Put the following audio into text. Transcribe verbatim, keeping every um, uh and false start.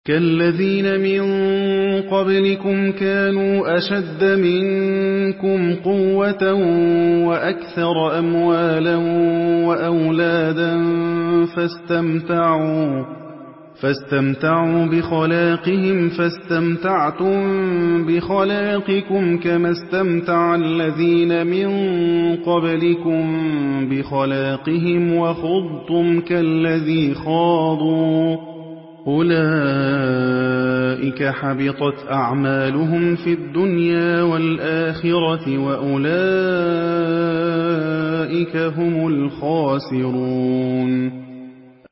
كالذين من قبلكم كانوا أشد منكم قوة وأكثر أموالا وأولادا فاستمتعوا فاستمتعوا بخلاقهم فاستمتعتم بخلاقكم كما استمتع الذين من قبلكم بخلاقهم وخضتم كالذي خاضوا أولئك حبطت أعمالهم في الدنيا والآخرة وأولئك هم الخاسرون